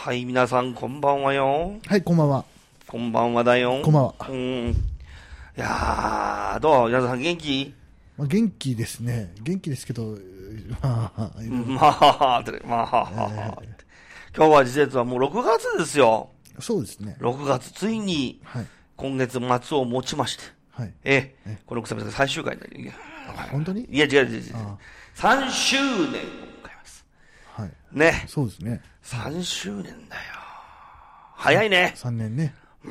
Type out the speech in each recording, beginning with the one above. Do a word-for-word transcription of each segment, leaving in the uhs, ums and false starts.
はい、皆さんこんばんはよ。 はい、こんばんは。 こんばんはだよ。 こんばんは。 うん。いやー、どう皆さん元気？ まあ、元気ですね。元気ですけど、まあ、 まあ、まあ、まあ、えー、今日は実はもうろくがつですよ。 そうですね。 ろくがつ、ついに、今月末をもちまして、はい、ええ、この草さん最終回になり、 本当に？ いや、違う違う違う。さんしゅうねんを迎えます。 はい。 ね。 そうですね。 さんしゅうねんだよ。早いね。 さんねんね。 うん。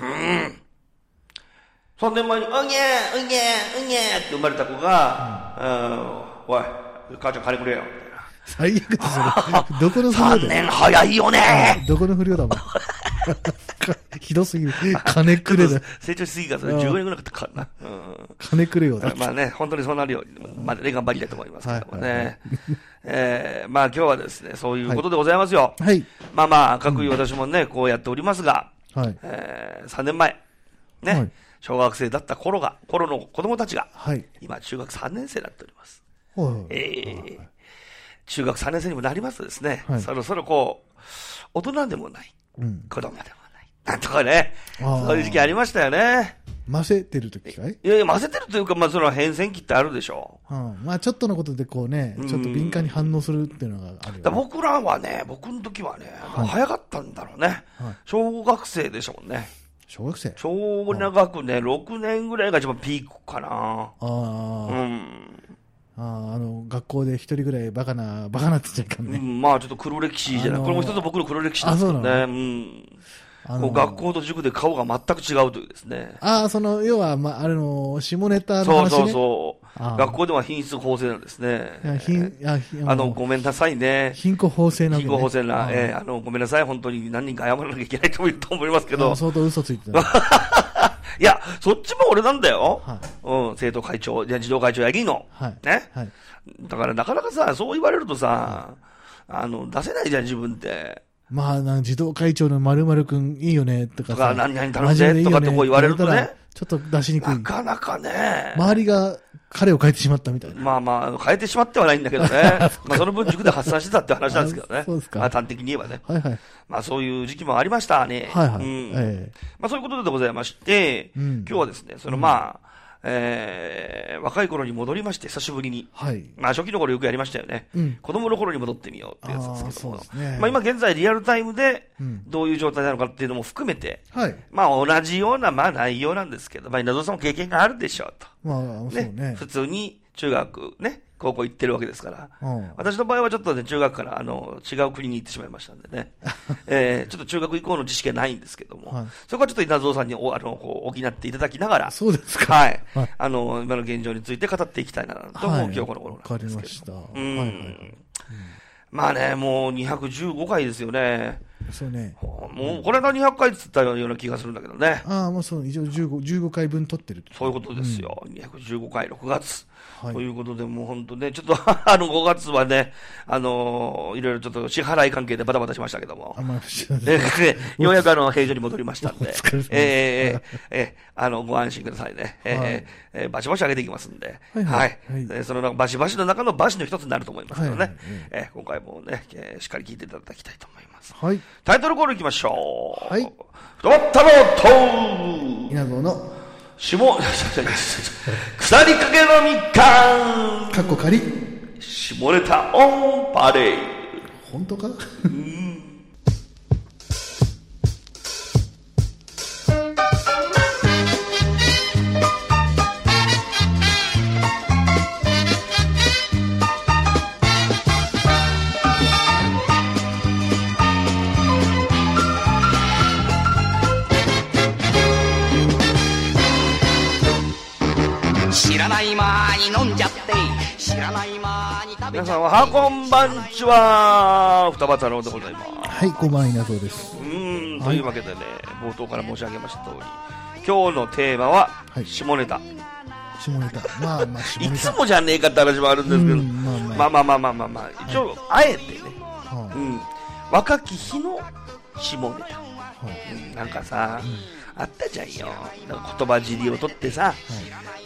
さんねんまえに、うげー、うげー、うげーって生まれた子が、うん、おい、母ちゃん金くれよ。 最悪ですよ。どこの不良だよ。 さんねん早いよね。 どこの不良だもん。ひどすぎる。金くれだ。 成長しすぎから、それじゅうごねんぐらいかかったかな。うん、 金くれよだ。 まあね、本当にそうなるように、まあね、頑張りたいと思いますけどもね。はいはいはい、えー、まあ今日はですね、そういうことでございますよ。 はい。 まあまあ、各位私もね、うん、こうやっておりますが、 はい。 えー、さんねんまえ、ね、はい、小学生だった頃が、頃の子供たちが、はい、今中学さんねん生になっております。はい。えー、はい、中学さんねん生にもなりますとですね、はい、そろそろこう、大人でもない、うん、子供でもない、なんとかね、そういう時期ありましたよね。 混ぜてる時かい？ いやいや、混ぜてるというか、まあその変遷期ってあるでしょう。 うん、まあちょっとのことでこうね、ちょっと敏感に反応するっていうのがあるよね。 だ僕らはね、僕の時はね、はい、早かったんだろうね、はい。小学生でしょうね。 小学生？ 小長くね、ろくねんぐらいが一番ピークかな。 ああ。 うん。 ああの、学校で一人ぐらいバカな、バカなって言っちゃいかんね。 うん、まあちょっと黒歴史じゃない。これも一つ僕の黒歴史なんですけどね。うん。あのー、学校と塾で顔が全く違うというですね。 ああ、その、要は、まあ、あの、下ネタの話ね。 そうそうそう。学校では品質法制なんですね。いや、品、いや、あの、ごめんなさいね。 貧困法制なわけね。 貧困法制な、えー、あの、ごめんなさい。本当に何人か謝らなきゃいけないと思いますけど。 相当嘘ついてた。 いや、そっちも俺なんだよ。はい、うん、生徒会長、じゃ児童会長やりの。はい。ね。はい。だからなかなかさ、そう言われるとさ、はい、あの、出せないじゃん、自分って。 まあ、なん児童会長の〇〇くんいいよね、とかさ。 とか、何々頼んで、とかってこう言われるとね。 ちょっと出しにくい。 なかなかね。 周りが彼を変えてしまったみたいな。 まあまあ、変えてしまってはないんだけどね。まあ、その分塾で発散してたって話なんですけどね。 そうですか。 まあ、端的に言えばね。 はいはい。 まあ、そういう時期もありましたね。 はいはい。 うん。ええ、まあ、そういうことでございまして、うん、今日はですね、そのまあ、えー、若い頃に戻りまして、久しぶりに。はい。まあ、初期の頃よくやりましたよね。うん。子供の頃に戻ってみようってやつですけども。そうですね。まあ、今現在リアルタイムで、どういう状態なのかっていうのも含めて、はい。まあ、同じような、まあ、内容なんですけど、まあ、稲造さんも経験があるでしょうと。 まあ、そうね。ね、 普通に中学、ね、高校行ってるわけですから。うん、私の場合はちょっとね、中学から、あの、違う国に行ってしまいましたんでね。えー、ちょっと中学以降の知識はないんですけども、はい、そこはちょっと稲造さんにお、あの、こう、補っていただきながら、 そうですか。 はい。はい、あの、今の現状について語っていきたいなと思う、はい、今日この頃なんですけど。わかりました。うん。はいはいはい、うん、まあね、もうにひゃくじゅうごかいですよね。 そうね。 もう、これがにひゃっかいって言ったような気がするんだけどね。 ああ、もうそう、一応じゅうご、じゅうごかいぶん取ってる。 そういうことですよ。うん、にひゃくじゅうごかい、ろくがつ。はい、ということで、もう本当ね、ちょっとあのごがつはね、あのー、いろいろちょっと支払い関係でバタバタしましたけども、あまあ、ようやくあの平常に戻りましたんで、えー、えー、あのご安心くださいね、えーはいえー、バシバシ上げていきますんで、はい、はいはい、そのバシバシの中のバシの一つになると思いますけどね、はいはいはい、えー、今回もね、えー、しっかり聞いていただきたいと思います。はい、タイトルコールいきましょう。はい、太ったろと稲造の下、腐りかけのみかんかっこ仮下ネタオンパレード。 本当か？うん。 知らない間に飲んじゃって知らない間に食べちゃって。皆さんははこんばんちは。双葉太郎でございます。 はい、こんばんは、稲造です。 うん、というわけでね、冒頭から申し上げました通り、今日のテーマは下ネタ、はい、 下ネタ、まあまあ下ネタいつもじゃねえかって話もあるんですけど、まあまあまあまあまあまあ一応、はい、あえてね、はい、うん、若き日の下ネタ、はい、うん、なんかさ、うん、 あったじゃんよ。なんか言葉尻を取ってさ、はい、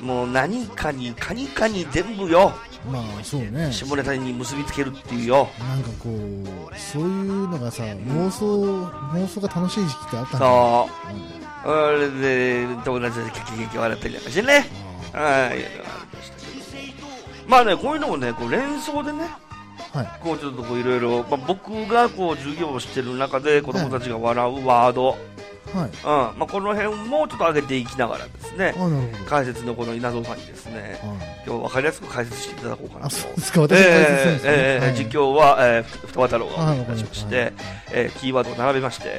もう何かにかにかに全部よ、 まあそうね、 下ネタに結びつけるっていうよ。 なんかこうそういうのがさ、妄想妄想が楽しい時期ってあったんだよ。そう、うん、それで友達でキャキャキャキャ笑ったりなんかしてね。はい、まあね、こういうのもね、こう連想でね、はい、こうちょっとこういろいろ、まあ、僕がこう授業をしてる中で子供たちが笑うワード、はい、うんまあ、この辺もちょっと上げていきながらですね、解説のこの稲造さんにですね、今日分かりやすく解説していただこうかなと。 そうですか、私が解説するんですね。 えーえー、実況は、えー、双葉太郎がお願いしまして、はい、えー、キーワードを並べまして、はい、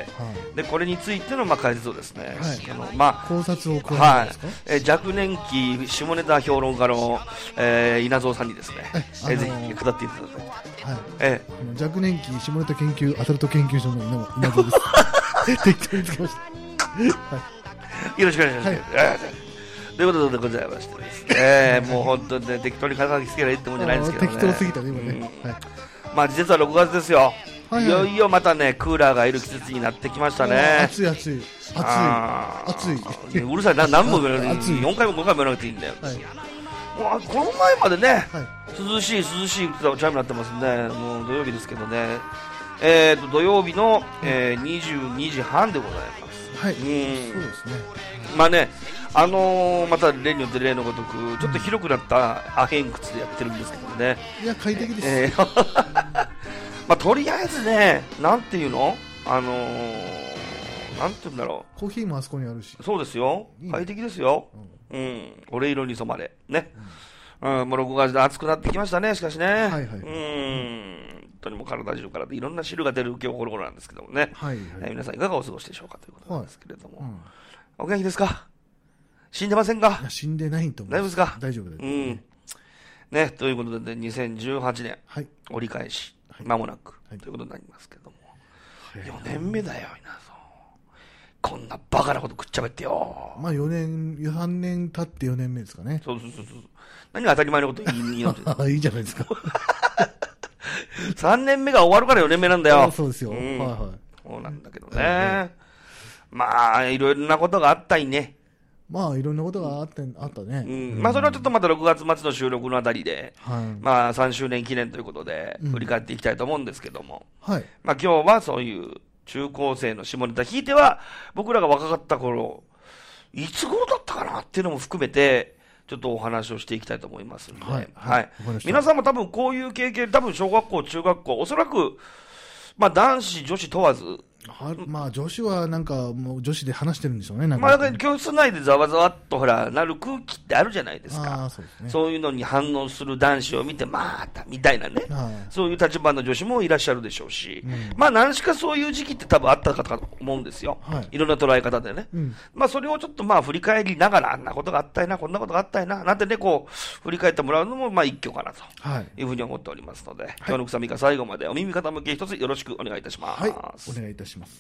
でこれについてのまあ解説をですね、はい、あのまあ、 考察を加えるんですか、はい、 えー、若年期下ネタ評論家の、えー、稲造さんにですね、えー、ぜひ下っていただきたい。 はい、ええ、若年期下ネタ研究アダルト研究所の稲造です。適当につけました。 はい、よろしくお願いします。はい、ということでございましてですね、えー、もう本当にね、適当に肩書きつけられるってもんじゃないんですけどね。 適当すぎたね今ね。うん、はい、まあ実はろくがつですよ。はいはい、いよいよまたねクーラーがいる季節になってきましたね。 暑い暑い暑い暑い。 うるさいな、何本もよんかいもごかいもやらなくていいんだよ。はい、もうこの前までね、はい、涼しい涼しいチャイムになってますね。もう土曜日ですけどね、えー、と土曜日の、えー、にじゅうにじはんでございます。 はい、うん、そうですね。 まあね、あのー、また例によって例のごとくちょっと広くなったアヘン靴でやってるんですけどね。 いや快適です。 えー、まあとりあえずね、なんていうの、あのー、なんていうんだろう、コーヒーもあそこにあるし。 そうですよ、いいね、快適ですよ。うん、うん、俺色に染まれね。うん、うん、もうろくがつで暑くなってきましたね。しかしね、はいはい、うん、本当にもう体中からいろんな汁が出る今日この頃なんですけどもね、はいはい、えー、皆さんいかがお過ごしでしょうかということなんですけれども、はい、うん、お元気ですか？死んでませんか？ 死んでないと思います。大丈夫ですか？ 大丈夫です、 うん、ね、ということでにせんじゅうはちねん、はい、折り返しまもなく、はい、ということになりますけども、はい、よねんめだよ。稲造、こんなバカなことくっちゃべってよ。 まあよねん、さんねん経ってよねんめですかね。 そうそうそうそう。何が当たり前のこと言いのっていいじゃないですか。 さんねんめが終わるからよねんめなんだよ。 そうですよ、うん、はいはい、 そうなんだけどね、はい、まあいろいろなことがあったりね。 まあいろんなことがあって、あったね、 うん、まあそれはちょっとまたろくがつ末の収録のあたりで、はい、まあさんしゅうねん記念ということで振り返っていきたいと思うんですけども、うん、はい、まあ今日はそういう中高生の下ネタ、ひいては僕らが若かった頃いつ頃だったかなっていうのも含めてちょっとお話をしていきたいと思いますので、はいはい、皆さんも多分こういう経験、多分小学校中学校おそらく、まあ、男子女子問わず、 はまあ女子はなんかもう女子で話してるんでしょうね。なんかまあ、だから教室内でざわざわっとほらなる空気ってあるじゃないですか。 あ、そうですね、 そういうのに反応する男子を見てまたみたいなね、そういう立場の女子もいらっしゃるでしょうし、うん、まあ何しかそういう時期って多分あったかと思うんですよ、はい、いろんな捉え方でね、うん、まあそれをちょっとまあ振り返りながら、あんなことがあったいな、こんなことがあったいななんてね、こう振り返ってもらうのもまあ一挙かなというふうに思っておりますので、はい、今日のくさみが最後までお耳傾け一つよろしくお願いいたします。 はい、お願いいたします。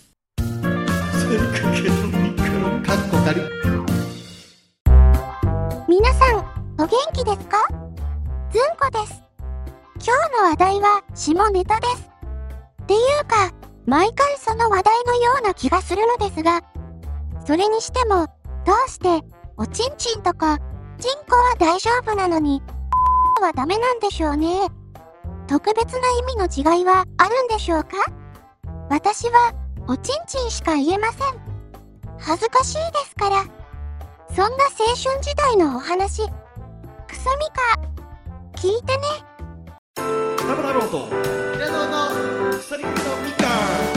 皆さんお元気ですか？ずんこです。今日の話題は下ネタです。っていうか毎回その話題のような気がするのですが、それにしてもどうしておちんちんとかちんこは大丈夫なのにはダメなんでしょうね。特別な意味の違いはあるんでしょうか？私はおちんちんしか言えません。恥ずかしいですから。そんな青春時代のお話、くさみか聞いてね。 田村ローと平野のくさりのみかん。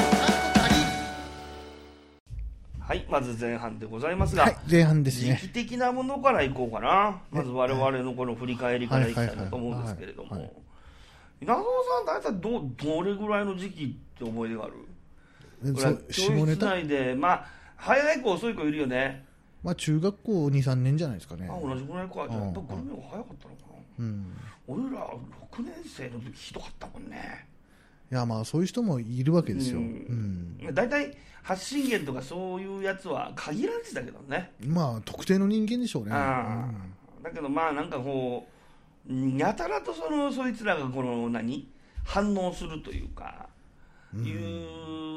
はい、まず前半でございますが、はい、 前半ですね。 時期的なものからいこうかな。まず我々のこの振り返りからいきたいなと思うんですけれども、稲造さん大体どどれぐらいの時期って思い出がある？教室内で、まあ早い子遅い子いるよね。 まあ中学校に、さんねんじゃないですかね。 あ、同じぐらいか。じゃあやっぱグルメが早かったのかな。うん、俺らろくねん生の時ひどかったもんね。 いやまあそういう人もいるわけですよ。 だいたい発信源とかそういうやつは限られてたけどね。 まあ特定の人間でしょうね。 あ、うん、だけどまあなんかこうやたらとそのそいつらがこの何反応するというか、うん、いうのに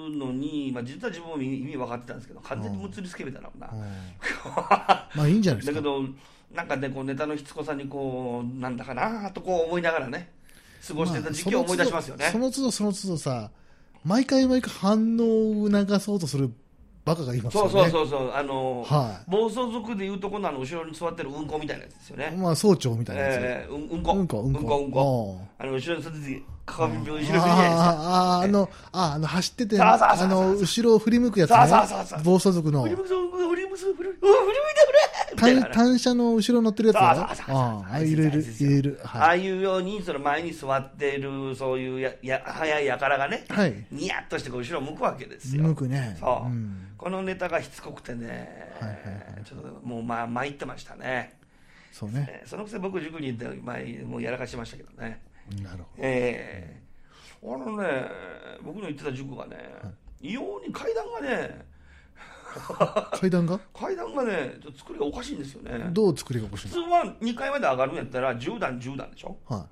に、まあ、実は自分も意味分かってたんですけど、完全にむつりスケベだな、なまあいいんじゃないですか。 だけど、なんかね、こうネタのしつこさにこう、なんだかなとこう思いながらね、過ごしてた時期を思い出しますよね。 まあ、その都度その都度さ、毎回毎回反応を促そうとするバカがいますよね。 そうそうそうそう、あの、 はい、 暴走族でいうとこのあの後ろに座ってるうんこみたいなやつですよね。 まあ総長みたいなやつ。 えー、うん、うんこ、 うんこ、うんこ、 うんこ、うんこ。あの後ろに座ってて、鏡後ろにするじゃないですか。 ああ、あの、ああの走ってて、 そうそうそうそうあの後ろを振り向くやつね。 そうそうそうそう暴走族の。 振り向くぞ、振り向くぞ、振り向いてくれ。 単車の後ろ乗ってるやつだそうそうそうそう。 ああ、いるいる、いる。 はい、ああいうように、その前に座ってる、そういうやや早いやからがね、はい、ニヤッとしてこう後ろ向くわけですよ。 向くね。 そう。うん、このネタがしつこくてね、はいはいはい、ちょっともうまあ参ってましたね。 そうね。 そのくせ僕塾に行って前もうやらかしましたけどね。 なるほど。 ええー、あのね、僕の行ってた塾がね、はい、異様に階段がね。 階段が階段がね、ちょっと作りがおかしいんですよね。 どう作りがおかしいの？普通はにかいまで上がるんやったらじゅうだんじゅうだんでしょ、はい、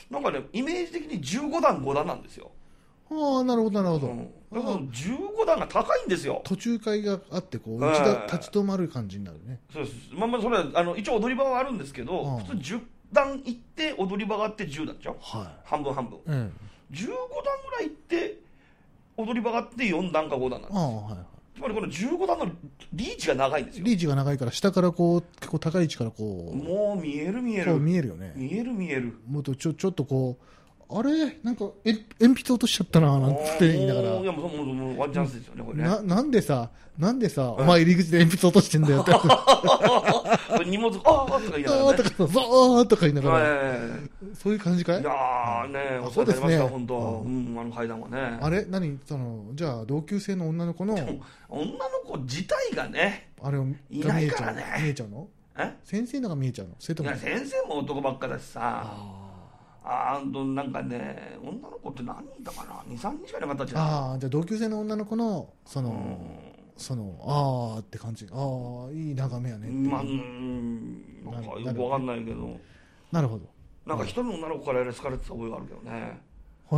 なんかねイメージ的にじゅうごだんごだんなんですよ。 ああ、なるほどなるほど、うん、 だからじゅうごだんが高いんですよ。 途中階があってこう一段立ち止まる感じになるね。 そうです。まあまあそれはあの一応踊り場はあるんですけど、うん、普通じゅうだん行って踊り場があってじゅうだんでしょ、はい、半分半分、うん、じゅうごだんぐらい行って踊り場があってよんだんかごだんなんですよ。あ、はいはい、つまりこのじゅうごだんのリーチが長いんですよ。 リーチが長いから下からこう結構高い位置からこうもう見える見える。 そう見えるよね。 見える見える。 もっとちょちょっとこうあれなんかえ鉛筆落としちゃったななんて言いながら。 いやもうもうもうワンチャンスですよねこれね。 ななんでさなんでさ、お前入り口で鉛筆落としてんだよって。 荷物ああとか言いながらね。 ああとかそうあとか言いながら。そういう感じかい？ いやーね、お世話になりました本当。うん、あの階段はね。 あれ何そのじゃあ同級生の女の子の女の子自体がね、 あれをいないからね。 見えちゃうの？え？先生のが見えちゃうの？それとも？いや先生も男ばっかだしさ。あーなんかね女の子って何人だかなにさんにんしかいなかったじゃん。 ああじゃあ同級生の女の子のその。そのあーって感じ。ああいい眺めやね。 まあうんなんかよくわかんないけど。 なるほど。 なんか一人の女の子から好かれてた覚えがあるけどね。へえ、うん。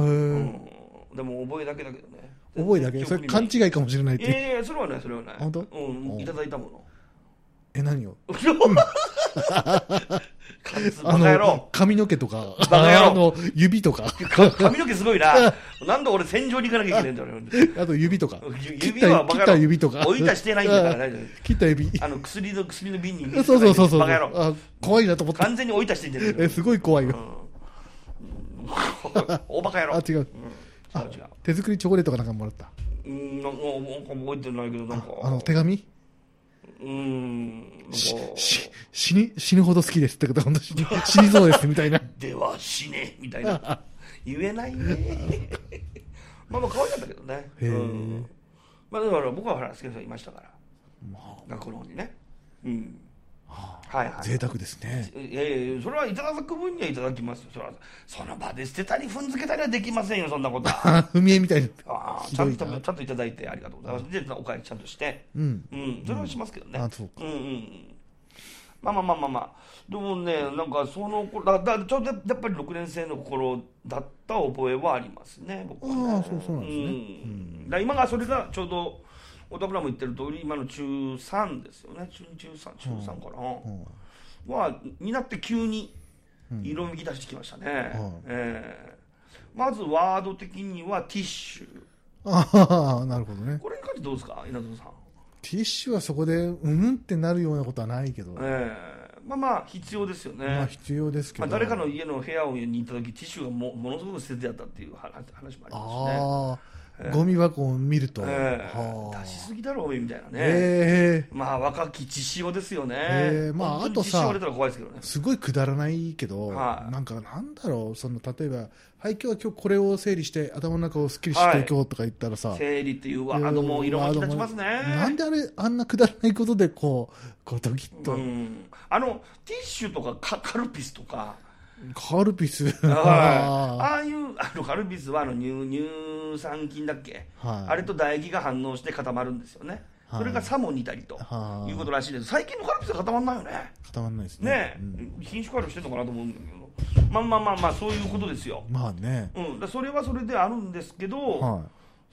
でも覚えだけだけどね。 覚えだけ？それ勘違いかもしれないって。 いやいやそれはねそれはね。 本当？ うんいただいたもの。 え何を？ あの髪の毛とかあの指とか髪の毛すごいな。なんで俺戦場に行かなきゃいけないんだろう。 あと指とか指は切った指とか置いたしてないんだから大丈夫。 切った指あの薬の薬の瓶にそうそうそうそうバカ野郎怖いなと思って完全に置いたしてんじゃねえすごい怖いよ。 大バカ野郎。 あ違う手作りチョコレートかなんかもらった。 うんなんか覚えてないけどなんかあの手紙うーんしし死に死ぬほど好きですってことは本当に死にそうですみたいなでは死ねみたいな言えないねまあまあ可愛かったけどね。へえ、うん、まあだから僕はほら好きな人いましたから、まあ、学校の方にねうん、はあ、はいはい贅沢ですね。 いやいやそれはいただく分にはいただきますよ。それはその場で捨てたり踏んづけたりはできませんよそんなことは。 踏み絵みたいな。 あちゃんとちゃんといただいてありがとうございます。でお返しちゃんとしてうんうんそれはしますけどね。あそうか。うんうんまあまあまあまあまあでもねなんかその頃だだちょうどやっぱりろくねん生の頃だった覚えはありますね僕はね。 ああそうそうなんですね。うんうん、だ今がそれがちょうど太田村も言ってる通り今の中さんですよね。中に中さん中さんかな、うんうん、はになって急に色めき出してきましたね。うんえー、まずワード的にはティッシュ。 ああなるほどね。 これに関してどうですか稲田さん。 ティッシュはそこでうんってなるようなことはないけど、 えー、まあまあ必要ですよね。 まあ必要ですけど、 まあ、誰かの家の部屋に行った時ティッシュが も, ものすごく捨ててやったっていう話もありますしね。ああ、ゴミ箱を見ると、 えー、出しすぎだろうみたいなね、 えー、 まあ若き血潮ですよね、 えー、まああとさ怖いですけど、ね、 すごいくだらないけど、はい、なんかなんだろうその例えばはい今日は今日これを整理して頭の中をすっきりしていこうとか言ったらさ、はい、 整理っていうワードも色が立ちますね。 なんであれあんなくだらないことでこうこうドキッと、うん、 あのティッシュとか カ, カルピスとかカルピスあ, ああいうあのカルピスはあの 乳, 乳酸菌だっけ、はい、あれと唾液が反応して固まるんですよね。それがさも似たりということらしいです。最近のカルピスは固まんないよね。 固まんないですね。 ね、うん、品種改良してるのかなと思うんだけど、まあまあまあまあそういうことですよ。 まあね。 うん、だそれはそれであるんですけど、はい、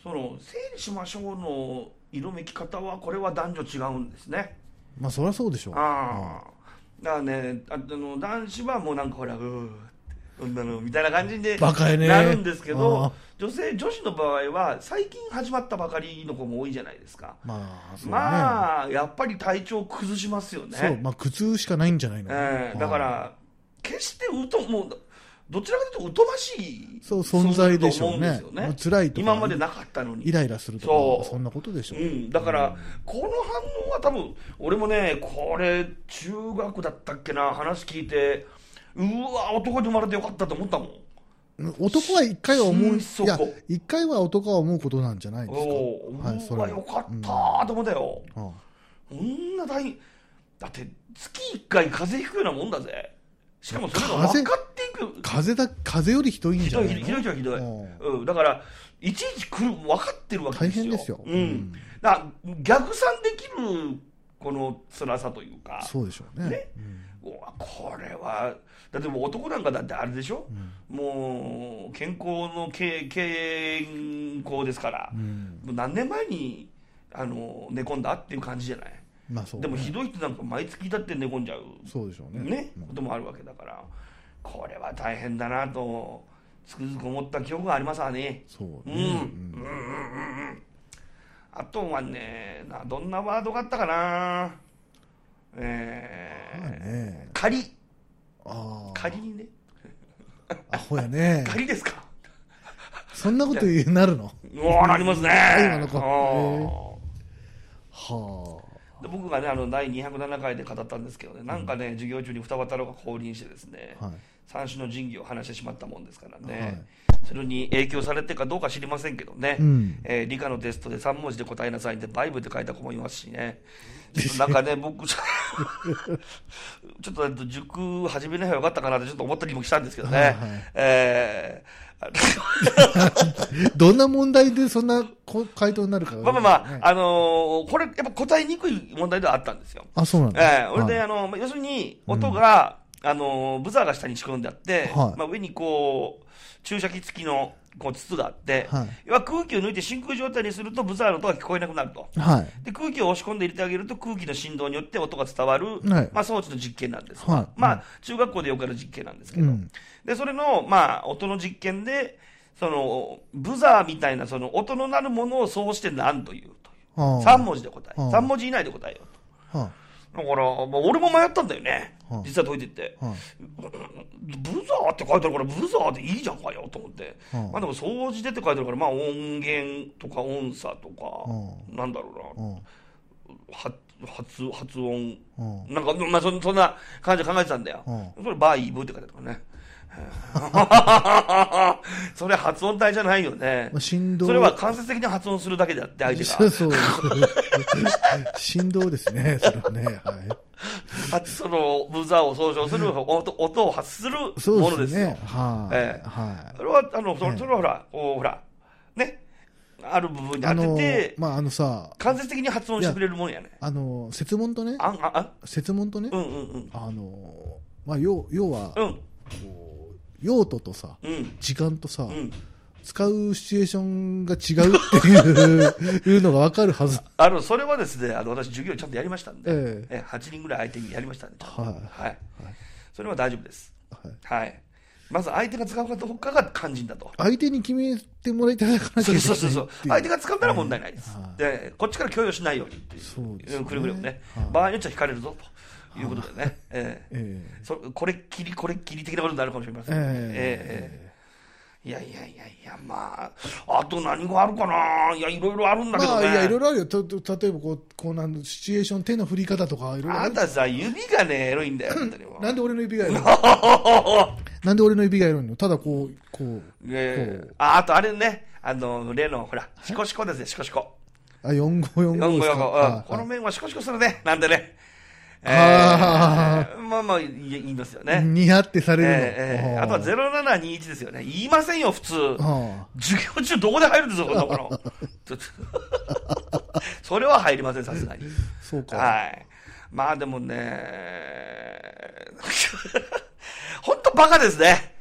その整理しましょうの色めき方はこれは男女違うんですね。 まあそりゃそうでしょう。 ああ、だからね、あの男子はもうなんかほらうーみたいな感じでなるんですけど、女性女子の場合は最近始まったばかりの子も多いじゃないですか。 まあそうね、 まあやっぱり体調崩しますよね。 そう、まあ苦痛しかないんじゃないの。 えー、だから決してうともうどちらかというと疎ましいそう存在でしょうね。 そうね、 辛いとか今までなかったのにイライラするとか そ, そんなことでしょう、 うん、だから、うん、この反応は多分俺もね、これ中学だったっけな、話聞いてうわ男に生まれてよかったと思ったもん。 男は一回は思う、いや一回は男は思うことなんじゃないですか。 お、はい、それはよかったと思ったよ、うん、こんな大だって月いっかい風邪ひくようなもんだぜ。しかもそれが分かっていく。 風だ風よりひどいんじゃないの。 ひどいひどいひどい、うん、だからいちいち来る分かってるわけですよ。 大変ですよ、 うんうん、だから逆算できるこの辛さというか。 そうでしょうね、ね、 うん、うわこれはだってもう男なんかだってあれでしょ、うん、もう健康の健康ですから、うん、もう何年前にあの寝込んだっていう感じじゃない。まあそうね、でもひどい人なんか毎月だって寝込んじゃう、 そうでしょうね、 ね、うん、こともあるわけだから、これは大変だなとつくづく思った記憶がありますわね。 そうね、 うんうんうんうん、あとはね、などんなワードがあったかな、えーはいね、仮あ仮にねアホやね仮ですかそんなこと言うなるのおなりますね今の子、 はあで僕がねあのだいにひゃくななかいで語ったんですけどね、なんかね、うん、授業中に二葉太郎が降臨してですね、はい、三種の神器を話してしまったもんですからね、はい、それに影響されてかどうか知りませんけどね、うん、えー、理科のテストでさん文字で答えなさいってバイブって書いた子もいますしねなんかね僕ちょっと塾始めない方がよかったかなってちょっと思ったりもしたんですけどね、はいはい、えーどんな問題でそんな回答になるか、ね、 まあまあまあ、あのー、これやっぱ答えにくい問題ではあったんですよ。 あ、そうなんです、 えー、俺で、はい、あの要するに音が、うん、あのブザーが下に仕込んであって、はい、まあ、上にこう注射器付きのこう筒があって、はい、要は空気を抜いて真空状態にするとブザーの音が聞こえなくなると、はい、で空気を押し込んで入れてあげると空気の振動によって音が伝わる、はい、まあ、装置の実験なんです、はい、まあ、中学校でよくある実験なんですけど、うん、でそれの、まあ、音の実験でそのブザーみたいなその音の鳴るものをそうして何というというさん文字で答えさん文字以内で答えようと、はあ、だから、まあ、俺も迷ったんだよね、はあ、実は解いてって、はあ、ブザーって書いてあるからブザーでいいじゃんかよと思って、はあ、まあ、でも掃除でって書いてあるから、まあ、音源とか音差とか、はあ、なんだろうな、はあ、発, 発音、はあ、なんか、まあ、そ, そんな感じで考えてたんだよ、はあ、それバイブって書いてあるからねそれ発音体じゃないよね、まあ、振動それは間接的に発音するだけであって相手がそうそう振動ですねそれはね、 はい、そのブザーを総称する 音, 音を発するものですよ。そうですね、はあ、えーはい、それはあのそれ, それはほら、えー、ほらねある部分に当てて、 あのー、まああのさ間接的に発音してくれるもんやね。 あの設問とねあああ設問とね、 うんうんうん、 あのー、まあ要要は、うん、こう用途とさ、うん、時間とさ、うん、使うシチュエーションが違うっていういうのが分かるはず。 あのそれはですね、あの私授業ちゃんとやりましたんで、ええ、はちにんぐらい相手にやりましたんで、はいはいはい、それは大丈夫です、はいはい、まず相手が使うかどうかが肝心だと。 相手に決めてもらいたいかなきゃいけない。 そうそうそう、相手が使うなら問題ないです、はい、でこっちから強要しないようにっていう、そうですね、くれぐれもね、はい、場合によっては引かれるぞということでね、えーえー、そこれっきりこれっきり的なことになるかもしれません、ね、えーえー、いやいやいやいや、まああと何があるかな。いやいろいろあるんだけどね、まあ、いやいろいろあるよ。とと例えばこうこうなんシチュエーション手の振り方とかいろいろある。 あんたさ指がねエロいんだよなんで俺の指がエロいのなんで俺の指がエロいの。ただこうこう、 えー、こう あ, あとあれね、あの例のほらシコシコですね、シコシコ、 あよんごよんごですか。 この面はシコシコするね、なんでね、えー、あまあまあ言いますよね。 似合ってされるの、 えー、あとはゼロななにいちですよね。言いませんよ普通。授業中どこで入るんですよこんなものそれは入りませんさすがに。 そうか、 はい、まあでもね本当バカですね。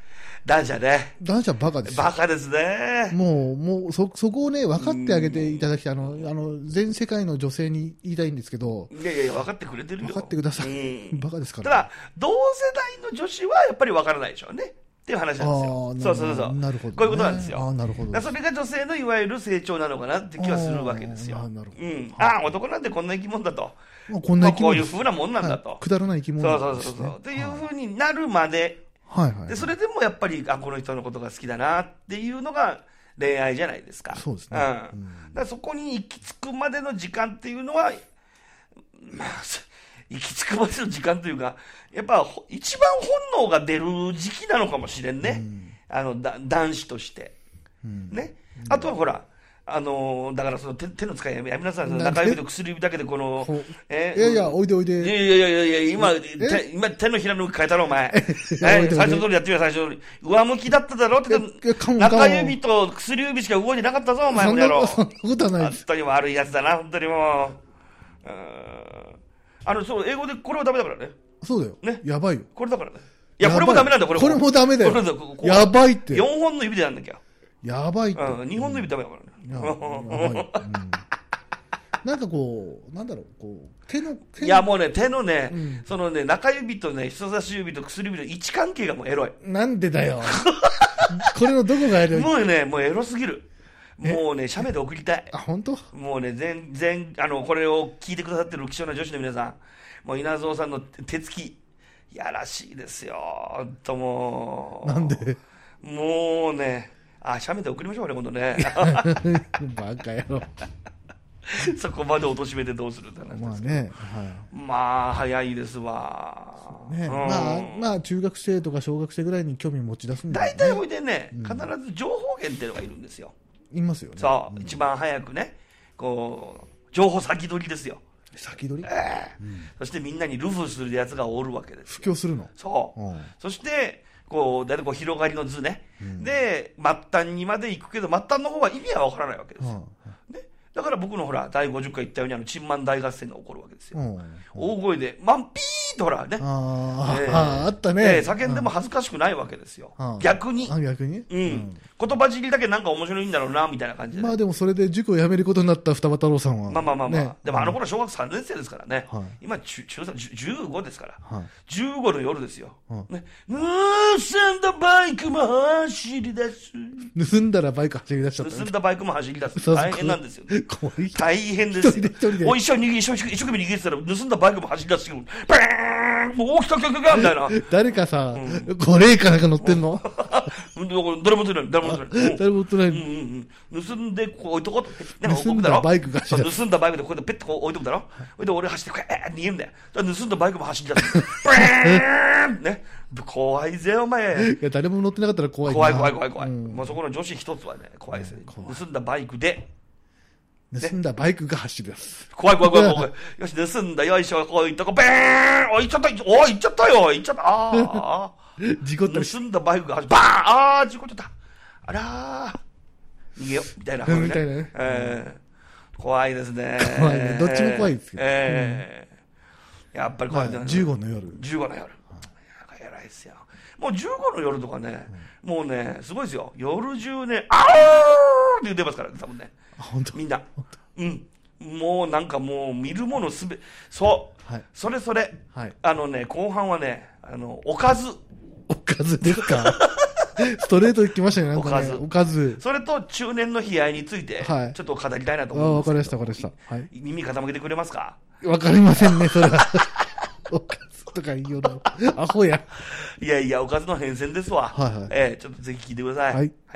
男子はね。 男子はバカですよ。 バカですね。 もう、もう、そ、そこをね、分かってあげていただきたい。あの、あの、全世界の女性に言いたいんですけど。 いやいや、分かってくれてるよ。 分かってください。うん、バカですから。 ただ、同世代の女子はやっぱり分からないでしょうね。っていう話なんですよ。そうそうそう。 なるほど、ね。 こういうことなんですよ。 あなるほど。 それが女性のいわゆる成長なのかなって気はするわけですよ。あなるほど。うん。ああ、男なんてこんな生き物だと。 まあ、こんな生き物。 こういう風なもんなんだと。 はい、くだらない生き物なんですね。そうそうそうそう。っていう風になるまで。はいはい。で、それでもやっぱり、あ、この人のことが好きだなっていうのが恋愛じゃないですか。 そうですね。 うん。だからそこに行き着くまでの時間っていうのは、まあ、行き着くまでの時間というか、やっぱ一番本能が出る時期なのかもしれんね。うん、あのだ男子として。うん、ね。あとはほら、あのー、だからその 手, 手の使いやめなさい。中指と薬指だけでこの、 えいやいや、おいでおいで。 いやいやいやいや、今、手今手のひらの向き変えたろ、お前。最初の通りやってみよ、最初の通り。上向きだっただろって中指と薬指しか動いてなかったぞ、お前もやろ。 そんなことはないです。 本当に悪いやつだな、本当にもう。あの、そう、英語でこれはダメだからね。 そうだよ。ね。やばいよ。 これだからね。いや、これもダメなんだ、これも。 これもダメだよ。やばいって。 よんほんの指でやんなきゃ。 やばいって。 うん、にほんの指ダメだからね。やばい。 なんかこう、なんだろう、こう、手の、 いや、もうね、手のね、そのね、中指とね、人差し指と薬指の位置関係がもうエロい。 なんでだよ。これのどこがエロい？ もうね、もうエロすぎる。もうね、写メで送りたい。 あ、本当？ もうね、全然、あの、これを聞いてくださってる貴重な女子の皆さん、もう稲造さんの手つき、やらしいですよ。ほんともう。 なんで？ もうね、あ、写メで送りましょうね、今度ね。 バカ野郎。 そこまで貶めてどうするって話です。 まあね。 はい、まあ、早いですわ。 ね、うん、まあ、まあ、中学生とか小学生ぐらいに興味持ち出すんだよね。 大体おいでね、うん、必ず情報源っていうのがいるんですよ。 いますよね。 そう、うん、一番早くね、こう、情報先取りですよ。 先取り、 えーうん、そしてみんなにルフするやつがおるわけです。 布教するの。 そう。うん、そして、こう、だいたいこう広がりの図ね。うん、で、末端にまで行くけど、末端の方は意味はわからないわけですよ。うん、ね、だから僕のほら、だいごじゅっかい言ったように、あの、チンマン大合戦が起こるわけですよ。うん、大声で、マンピーとほらね。 あ、えー、あ、あったね、 えー。叫んでも恥ずかしくないわけですよ。うん、逆に。 あ、逆に、 うん、うん。言葉尻だけなんか面白いんだろうな、みたいな感じで、ね。 まあでもそれで塾を辞めることになった双葉太郎さんは。 まあまあまあまあ。 ね、 でもあの頃小学さんねん生ですからね。はい、今中、中さん、じゅうごですから。はい、じゅうごの夜ですよ。はい、ね。盗んだバイクも走り出す。 盗んだらバイク走り出しちゃった。 盗んだバイクも走り出す。大変なんですよ、ね。大変ですよ。 一人で一人で。 お一緒に一生懸命逃げてたら、盗んだバイクも走り出す。バーンもう来た来た来たみたいな。 誰かさ、ゴレーかなんか乗ってんの？ 誰も乗ってない。誰も乗ってない。 誰も乗ってない。 盗んでこう置いとこう。 なんか盗んだバイクが走り出す。盗んだバイクでこうやってペッとこう置いとくだろ。それで俺走ってこうやって逃げるんだよ。盗んだバイクも走り出す。バーンね。怖いぜお前。 いや誰も乗ってなかったら怖い。 怖い怖い怖い怖い。もうそこの女子一つはね怖いですね。盗んだバイクで。 盗んだバイクが走り出す。 怖い怖い怖い怖い。よし、盗んだ、よいしょ、こういったこ、ベーンおい、行っちゃった、おい、行っちゃったよ、行っちゃった、ああ。 事故った。 盗んだバイクが走り、バーンああ、事故っちゃった。あらー。逃げよ、みたいな感じで。みたいなね。えー、怖いですね。 怖いね。どっちも怖いですけど。 えー、やっぱり怖いね。 じゅうごの夜。 じゅうごの夜。偉いですよ。もうじゅうごの夜とかね、もうね、すごいですよ。夜中ね、あーって言ってますからね、多分ね。みんな。うん。もうなんかもう見るものすべ、そう。はい、それそれ。はい、あのね、後半はね、あの、おかず。 おかずですか？ストレート行きましたね、なんかね。おかず。おかず。 それと中年の悲哀について、はい、ちょっと語りたいなと思うんですけど。あ、わかりました、わかりました。はい。 耳傾けてくれますか？ わかりませんね、それは。おかずとか言いよる。アホや。 いやいや、おかずの変遷ですわ。はいはい。えー、ちょっとぜひ聞いてください。はい。はい。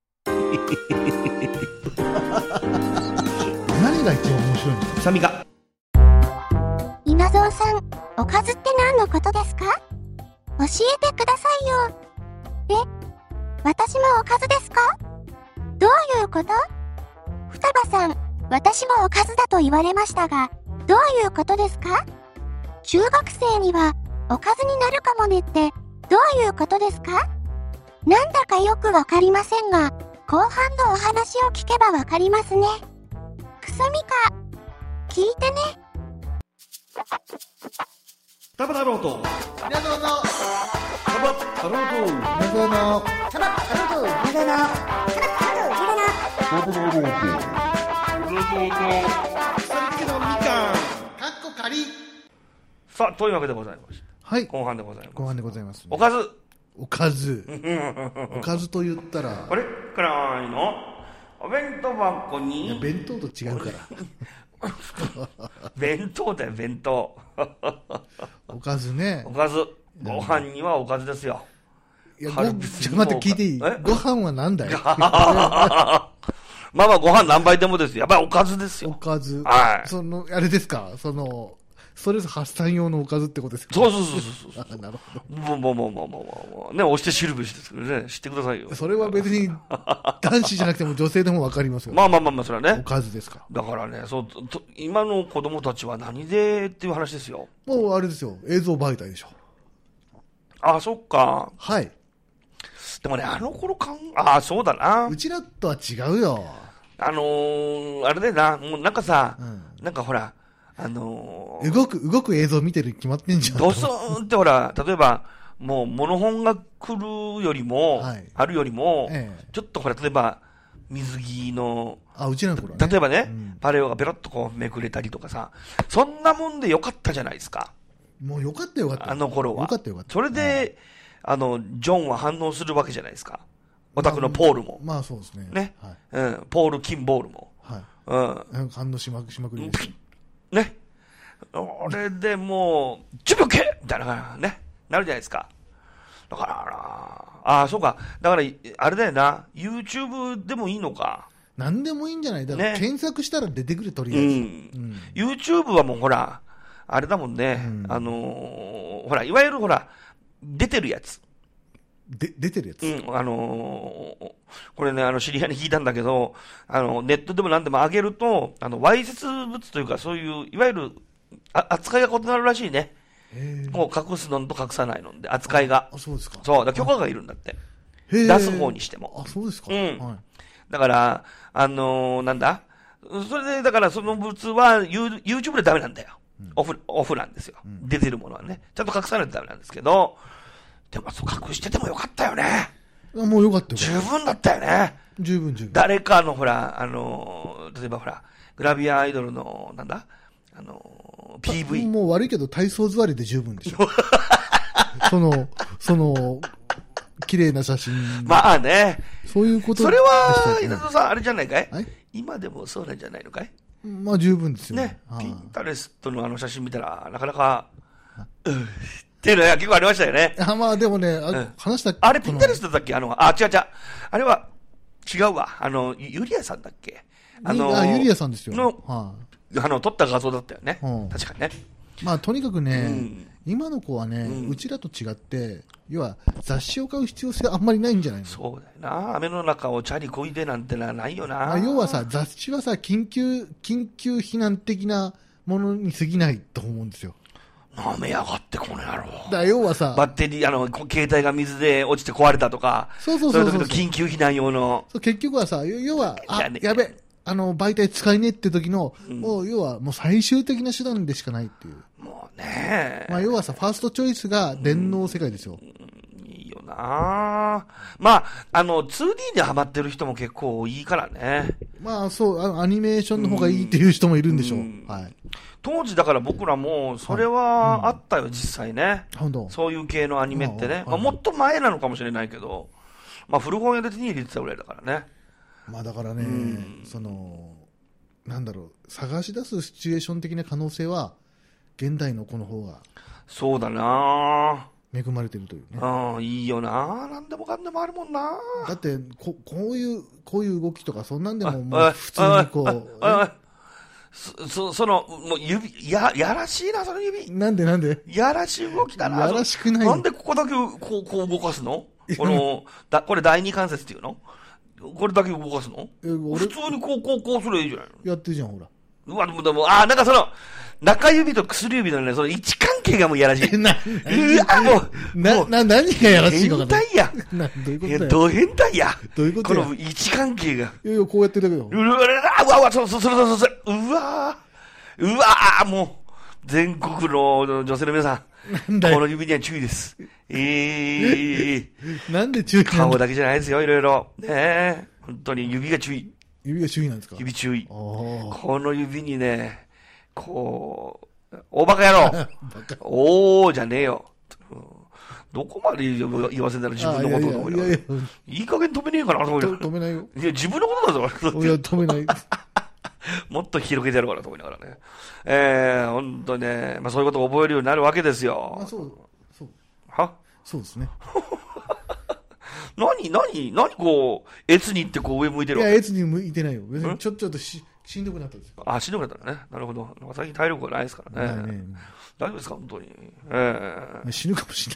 何が一番面白いの？ サミが。 稲造さん、おかずって何のことですか？教えてくださいよ。え？私もおかずですか？どういうこと？双葉さん、私もおかずだと言われましたが、どういうことですか？中学生には、おかずになるかもねって、どういうことですか？なんだかよくわかりませんが、後半のお話を聞けばわかりますね。くすみか、聞いてね。 タバ太郎と皆さんのタバ太郎と皆さんのタバタロと皆さんのタバタロと皆さんのタバタローさっきのみかんかっこ仮。 さあというわけでございます。 はい、 後半でございます。 後半でございます、ね、 おかずおかずおかずと言ったらこれくらいのお弁当箱に。 いや弁当と違うから弁当だよ弁当おかずね。 おかずご飯にはおかずですよ。 いやごちょっと待って聞いていい？ご飯は何だいまあまあご飯何杯でもですよ。やっぱりおかずですよ。 おかず、 はい、 そのあれですか、そのストレス発散用のおかずってことですか。 そうそうそうそうあなるほど。 もうもうもうもうもうね、押して知るべしですけどね、知ってくださいよ。 それは別に男子じゃなくても女性でもわかりますよ。 まあまあまあまあ、それはね。 おかずですか。 だからね、そうと今の子供たちは何でっていう話ですよ。 もうあれですよ、映像媒体でしょ。 ああ、そっか。 はい。 でもね、あの頃かん、ああ、そうだな。 うちらとは違うよ。 あのー、あれだよな、もうなんかさ、 うん、 なんかほら、あのー、 動く、動く映像見てるに決まってんじゃん。 ドスーンってほら、例えば、もう、モノ本が来るよりも、はい、あるよりも、ええ、ちょっとほら、例えば、水着の、 あ、うちの頃はね。 例えばね、 うん、 パレオがベロッとこうめくれたりとかさ、そんなもんでよかったじゃないですか。 もうよかったよかった。 あの頃は。 よかったよかった。 それで、うん、あの、ジョンは反応するわけじゃないですか。オタクのポールも。 まあ、まあ、そうですね。 ね、 はい。 うん。ポール・キンボールも。 はい。 うん。 反応しまくしまくりです。 ね。俺でもう、じゅっぴょうけみたいなね。なるじゃないですか。だからああ、そうか。だから、あれだよな。YouTube でもいいのか。 何でもいいんじゃないだから、ね、検索したら出てくる、とりあえず。うんうん、YouTube はもうほら、あれだもんね。うん、あのー、ほら、いわゆるほら、出てるやつ。 で、出てるやつ、 うん、あのー、これね、あの、知り合いに聞いたんだけど、あの、ネットでも何でも上げると、あの、わいせつ物というか、そういう、いわゆる、あ扱いが異なるらしいね。こう、隠すのと隠さないので、扱いが。 あ、そうですか。 そう、だ許可がいるんだって。出す方にしても。 あ、そうですか。 うん。 はい、 だから、あのー、なんだそれで、だからその物は、YouTube でダメなんだよ。うん、オフ、オフなんですよ、うん。出てるものはね。ちゃんと隠さないとダメなんですけど、でも、隠しててもよかったよね。 もうよかったよ。 十分だったよね。 十分十分。 誰かのほら、あのー、例えばほら、グラビアアイドルの、なんだあのー、ピーブイ。 もう悪いけど体操座りで十分でしょ。その、その、綺麗な写真。 まあね。 そういうことそれは、稲田さん、あれじゃないかい、 はい、 今でもそうなんじゃないのかい。 まあ十分ですよね。 ね。ピンタレストのあの写真見たら、なかなか、うん。っていうのが結構ありましたよね。 あ、まあでもね、あ、うん、話したあれピンタレストだっけあの、あ、違う違う。あれは、違うわ。あの、ユリアさんだっけあの、 あ、ユリアさんですよ。 の、はあ、あの、撮った画像だったよね。うん、確かにね。 まあとにかくね、うん、今の子はね、 うん、 うちらと違って、要は雑誌を買う必要性あんまりないんじゃないの？ そうだよな。雨の中をチャリこいでなんてのはないよな。 まあ、要はさ、雑誌はさ、緊急、緊急避難的なものに過ぎないと思うんですよ。 なめやがってこの野郎。 だ要はさ、 バッテリー、あの、携帯が水で落ちて壊れたとか、 そうそうそうそう。 そういう時の緊急避難用の。 そう結局はさ、要は、あ、やべ、あの、媒体使えねえって時の、うん、もう要はもう最終的な手段でしかないっていう。 もうね。 まあ要はさ、ファーストチョイスが電脳世界ですよ。 うん、いいよな。まあ、あの、ツーディー にハマってる人も結構いいからね。 まあそう、あのアニメーションの方がいいっていう人もいるんでしょう。うん、はい。 当時だから僕らも、それはあったよ、はい、うん、実際ね。 本当。 そういう系のアニメってね。まあ、もっと前なのかもしれないけど、まあ古本屋で手に入れてたぐらいだからね。 まあだからね、うん、その、なんだろう、探し出すシチュエーション的な可能性は、現代の子の方が。 そうだな恵まれてるというね。 ああ、いいよな。なんでもかんでもあるもんな。 だって、こ、こういう、こういう動きとか、そんなんでも、もう普通にこう。 そ、そ、その、もう指、や、やらしいな、その指。 なんでなんでやらしい動きだな。 やらしくない。 なんでここだけ、こう、こう動かすのこの、だ、これ第二関節っていうのこれだけ動かすの普通にこう、こう、こうすればいいじゃないのやってるじゃん、ほら。 うわ、でも、でも、あ、なんかその、中指と薬指のね、その位置関係がもうやらしい。 な、 うわ、もう、 な、な、何がやらしいのかな。変態や。 な、どういうことだよ。 いや、どう変態や。 どういうことや。 この位置関係が。 いやいや、こうやってるだけだよ。 うわ、うわ、うわ、そうそうそうそう、うわ、うわ、もう、全国の女性の皆さん、 なんだよ。 この指には注意です。えー。 なんで注意なんだ。 顔だけじゃないですよ、いろいろ。ねえ。本当に指が注意。 指が注意なんですか？ 指注意。 この指にね、こう、おバカ野郎おーじゃねえよ。どこまで言わせんだろ、自分のことと思いながら。いい加減止めねえかなと思いながら。 止めないよ。 いや、自分のことだぞ、 いや、止めない。 もっと広げてやるからと思いながらね。えー、ほんとね、まあそういうことを覚えるようになるわけですよ。 あ、そう、そう。 はそうですね。 何、何、何こう、越に行ってこう上向いてるわけ？ いや、越に向いてないよ。別にちょ、ちょっとし、しんどくなったんですよ。 あ、しんどくなったね。なるほど。最近体力がないですからね。ね大丈夫ですか本当に。えー、死ぬかもしれない。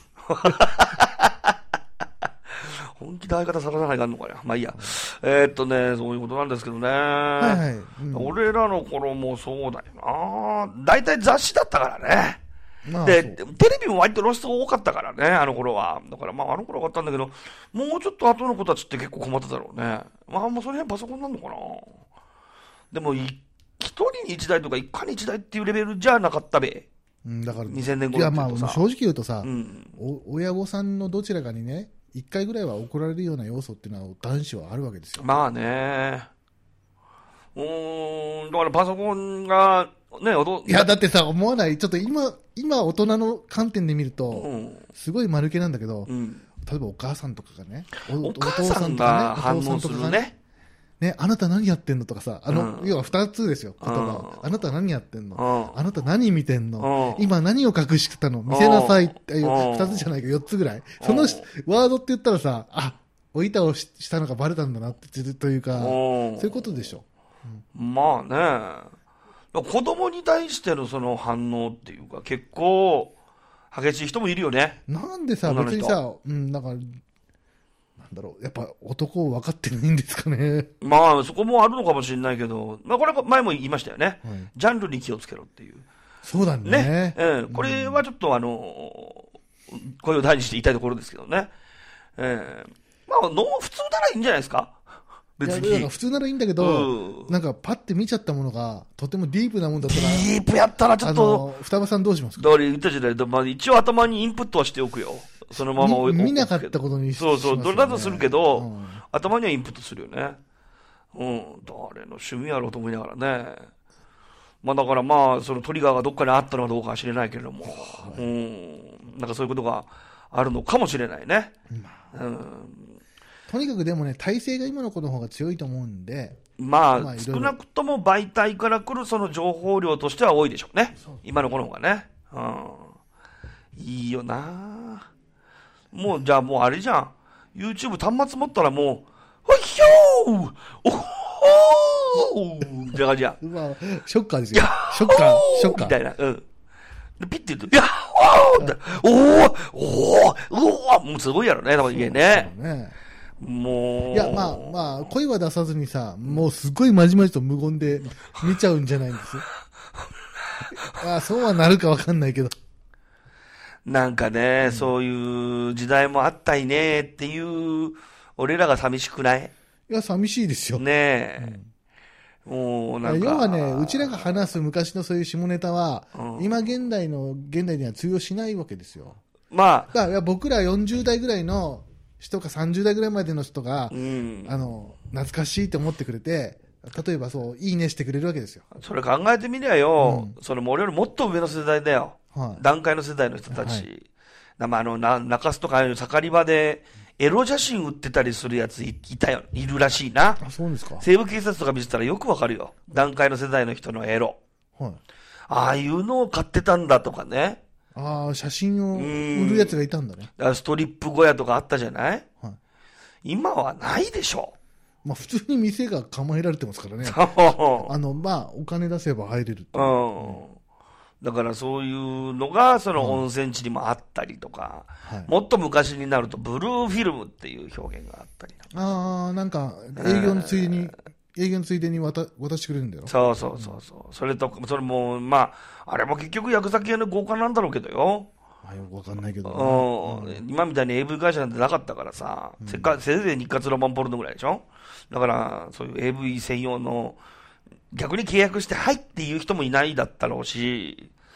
本気で相方さらさないかんのかよ。まあいいや。えー、っとね、そういうことなんですけどね。はいはい。うん、俺らの頃もそうだよな。大体雑誌だったからね。まあ、で、テレビも割と露出多かったからね、あの頃は。だからまああの頃はよかったんだけど、もうちょっと後の子たちって結構困ってたろうね。まあもうそれ辺パソコンなのかな。でも、一人に一台とか一家に一台っていうレベルじゃなかったべ。 うん、だから、 にせんねん頃って言うとさ。 いやまあ正直言うとさ、うん、お親御さんのどちらかにね、一回ぐらいは怒られるような要素っていうのは男子はあるわけですよ。 まあね。うーん、だからパソコンが、ね、 いや、だってさ、思わない。ちょっと今、今大人の観点で見ると、うん、すごい丸気なんだけど、うん、例えばお母さんとかがね、 お, お母さんが反応するね。 ね、あなた何やってんのとかさ、あの、うん、要は二つですよ、言葉は。あなた何やってんの、うん、あなた何見てんの、うん、今何を隠してたの見せなさいって、二つじゃないか、四つぐらい。そのワードって言ったらさ、あ、お板をしたのがバレたんだなってというか、そういうことでしょ。 うん、まあね。子供に対してのその反応っていうか、結構、激しい人もいるよね。 なんでさ、別にさ、うん、なんか、なんだろう、やっぱ男を分かってないんですかね。 まあ、そこもあるのかもしれないけど、まあ、これは前も言いましたよね。はい、ジャンルに気をつけろっていう。 そうだね。 ね。うん。これはちょっとあの、声を大にして言いたいところですけどね。えー、まあ、ノー普通ならいいんじゃないですか。別に。 いや普通ならいいんだけど、うん、なんかパッて見ちゃったものが、とてもディープなもんだったら。 ディープやったらちょっと。 双葉さんどうしますか？ だから言ったじゃない、まあ、一応頭にインプットはしておくよ。そのまま見、見なかったことにします、ね、そうそう、どれだとするけど、うん、頭にはインプットするよね。うん、誰の趣味やろうと思いながらね。まあだからまあ、そのトリガーがどっかにあったのかどうかは知れないけれども、はい、うん、なんかそういうことがあるのかもしれないね。うん、 とにかくでもね、体制が今の子の方が強いと思うんで、 まあ、まあ、少なくとも媒体から来るその情報量としては多いでしょうね。今の子の方がね。うん、いいよな。もう、じゃあもうあれじゃん。YouTube 端末持ったらもう、ほいひょーおほーみたいな感じやん。 まあ、ショッカーですよ。ショッカー、ショッカー。 みたいな。うん。で、ピッて言うと、いやおーおーおーおーもうすごいやろね、多分家ね。そうね。もう。 いや、まあまあ、声は出さずにさ、もうすごいまじまじと無言で見ちゃうんじゃないんですよ。ああ、そうはなるかわかんないけど。 なんかね、うん、そういう時代もあったいねっていう、俺らが寂しくない？ いや、寂しいですよ。 ねえ。うん、もうなんか。 要はね、うちらが話す昔のそういう下ネタは、うん、今現代の、現代には通用しないわけですよ。 まあ。 だから僕らよんじゅう代ぐらいの人かさんじゅう代ぐらいまでの人が、うん、あの、懐かしいって思ってくれて、例えばそう、いいねしてくれるわけですよ。 それ考えてみりゃよ、うん、その俺よりもっと上の世代だよ。はい、段階の世代の人たち。はい、まあ、あの、な、中洲とか盛り場で、エロ写真売ってたりするやつ い, いたよ、いるらしいな。 あ、そうですか。 西部警察とか見せたらよくわかるよ。段階の世代の人のエロ。はい。ああいうのを買ってたんだとかね。 ああ、写真を売るやつがいたんだね。 だからストリップ小屋とかあったじゃない？はい。今はないでしょ。 まあ普通に店が構えられてますからね。そう。あの、まあお金出せば入れるって。うん。 だからそういうのがその温泉地にもあったりとか、はい、もっと昔になるとブルーフィルムっていう表現があったりとか。 ああ、なんか営業のついでに、えー、営業のついでに渡渡してくれるんだよ。 そうそうそうそう。うん、それとそれもまああれも結局薬剤系の豪華なんだろうけどよ。 あ、よくわかんないけど、 ね。うん。今みたいに エーブイ 会社なんてなかったからさ、うん、せっかせいぜい日活ロマンポルノぐらいでしょ。だからそういう エーブイ 専用の逆に契約してはいっていう人もいないだったろうし、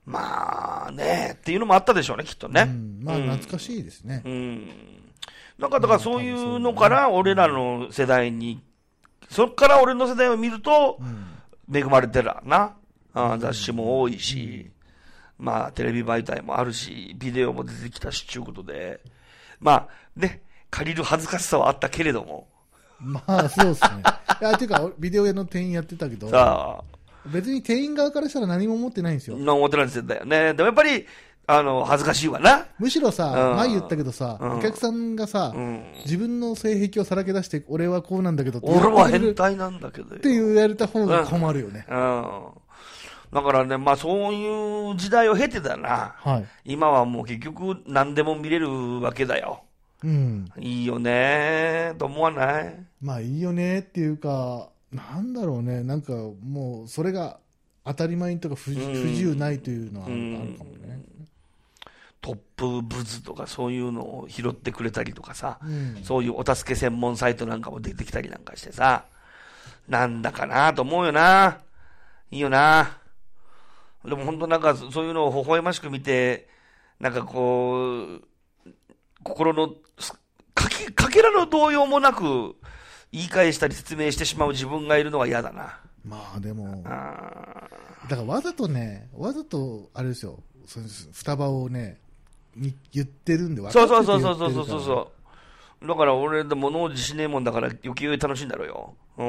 まあね、っていうのもあったでしょうね、きっとね。 うん、まあ懐かしいですね。 うん。うん、なんかだからそういうのから俺らの世代に、そっから俺の世代を見ると、恵まれてるな。あ雑誌も多いし、まあテレビ媒体もあるし、ビデオも出てきたし、ちゅうことで、まあね、借りる恥ずかしさはあったけれども。 まあそうですね。いや、ていうか、ビデオ屋の店員やってたけど、さあ別に店員側からしたら何も思ってないんですよ。 何も思ってないんだよね。でもやっぱり、あの、恥ずかしいわな。 むしろさ、うん、前言ったけどさ、うん、お客さんがさ、うん、自分の性癖をさらけ出して、俺はこうなんだけどって俺は変態なんだけどって言われた方が困るよね。 うんうんだからね、まあそういう時代を経てだな。はい、今はもう結局何でも見れるわけだよ。うん。いいよねと思わない？ まあいいよねっていうか、なんだろうね、なんかもうそれが当たり前とか不、うん、不自由ないというのはあるかもね。 トップブズとかそういうのを拾ってくれたりとかさ、うん、そういうお助け専門サイトなんかも出てきたりなんかしてさ、なんだかなと思うよな。いいよな。でも本当なんかそういうのを微笑ましく見て、なんかこう、心のかけ、かけらの動揺もなく言い返したり説明してしまう自分がいるのは嫌だな。 まあでも、あだからわざとね、わざとあれですよ、双葉をね、に言ってるんで分かってて言ってるから。そうそうそうそうそう。 だから俺でも物おじしねえもんだから余計楽しいんだろうよ。うん。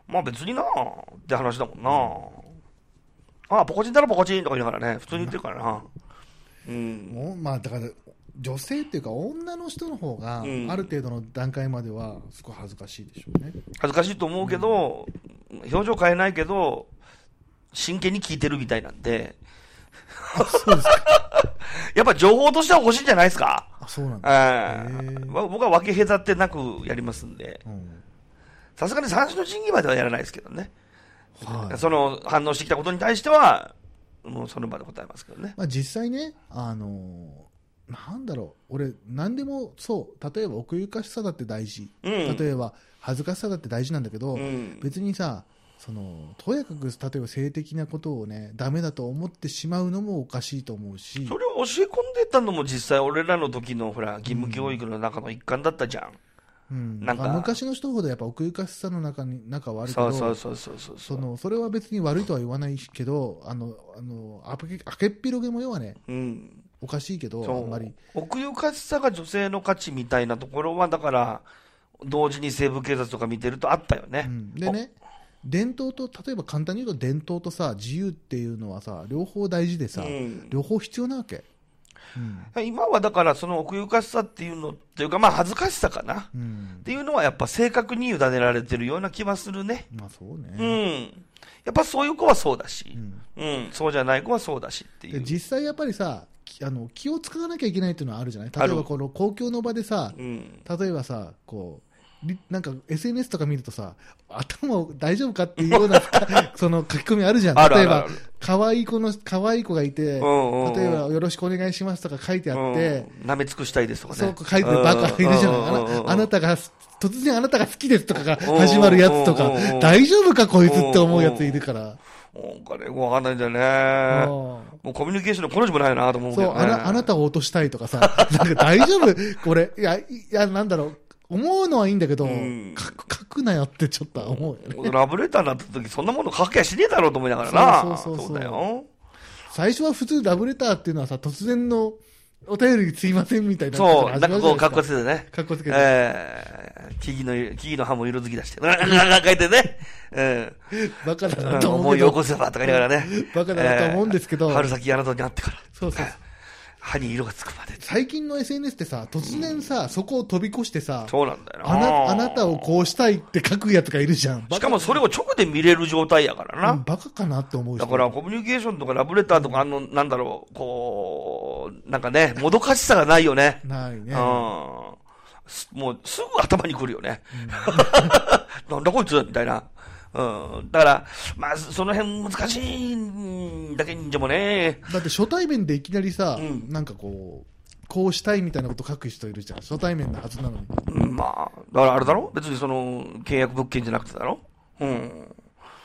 まあ別になって話だもんな。うんああ、ポコチンだろポコチンとか言いながらね、普通に言ってるからな。 うん。もう、まあ、だから、女性っていうか、女の人の方が、ある程度の段階までは、すごい恥ずかしいでしょうね。 恥ずかしいと思うけど、うん、表情変えないけど、真剣に聞いてるみたいなんで。そうですか。やっぱ情報としては欲しいんじゃないですか。 あ、そうなんだ。 僕は分け隔てなくやりますんで。さすがに三種の神器まではやらないですけどね。はい、その反応してきたことに対してはもうその場で答えますけどね、 まあ、実際ね、あのー、なんだろう俺何でもそう例えば奥ゆかしさだって大事、うん、例えば恥ずかしさだって大事なんだけど、うん、別にさそのとやかく例えば性的なことをねダメだと思ってしまうのもおかしいと思うしそれを教え込んでたのも実際俺らの時のほら義務教育の中の一環だったじゃん、うんうん、なんか昔の人ほどやっぱ奥ゆかしさの中に中はあるけどそうそうそうそうそのそれは別に悪いとは言わないけどあのあのあけあけっぴろげも要はね、うん、おかしいけどあんまり奥ゆかしさが女性の価値みたいなところはだから同時に西部警察とか見てるとあったよね、うん、 でね伝統と例えば簡単に言うと伝統とさ自由っていうのはさ両方大事でさ、うん、両方必要なわけうん、今はだからその奥ゆかしさっていうのっていうかまあ恥ずかしさかな、うん、っていうのはやっぱ正確に委ねられてるような気はするね。 まあそうね。 うん。やっぱそういう子はそうだし、うん、うん、そうじゃない子はそうだしっていう。 で実際やっぱりさあの気を使わなきゃいけないっていうのはあるじゃない。例えばこの公共の場でさ、うん、例えばさこう。なんか エスエヌエス とか見るとさ頭大丈夫かっていうようなその書き込みあるじゃん。例えば可愛い子の可愛い子がいて、うんうん、例えばよろしくお願いしますとか書いてあって、 うん、舐め尽くしたいですとかね。 そう書いてるバカいるじゃない。あな、あなたが突然あなたが好きですとかが始まるやつとか大丈夫かこいつって思うやついるから。 なんかね、わかんないんだよね。もうコミュニケーションのこの字もないなと思うけどね。 そう、あな、あなたを落としたいとかさ、なんか大丈夫これ、いや、いや、なんだろう。思うのはいいんだけど、うん、書く、書くなよってちょっと思うよね。 ラブレターになった時そんなもの書きゃしねえだろうと思いながらな。そうそうそうそう。そうだよ。 最初は普通ラブレターっていうのはさ、突然のお便りすいませんみたいな。 そう、なんかこう、かっこつけてね。 かっこつけて。 えー、木々の、木々の葉も色づき出して。書いてね。うん。 バカだなと思うけど。 思い起こせばとか言いながらね。 バカだなと思うんですけど。 えー、春先あなたに会ってから。 そうそう。 歯に色がつくまで。 最近の エスエヌエス ってさ、突然さ、うん、そこを飛び越してさ、 そうなんだよな。 あな、あなたをこうしたいって書くやつがいるじゃん。 しかもそれを直で見れる状態やからな。 うん、バカかなって思うだからコミュニケーションとかラブレターとか、あの、なんだろう、こう、なんかね、もどかしさがないよね。 ないね。うん。 もうすぐ頭にくるよね。うん、なんだこいつみたいな。うん。だから、まあ、その辺難しいんだけんじゃもね。 だって初対面でいきなりさ、うん、なんかこう、こうしたいみたいなこと書く人いるじゃん。初対面のはずなのに。 うん、まあ、だからあれだろ別にその、契約物件じゃなくてだろうん。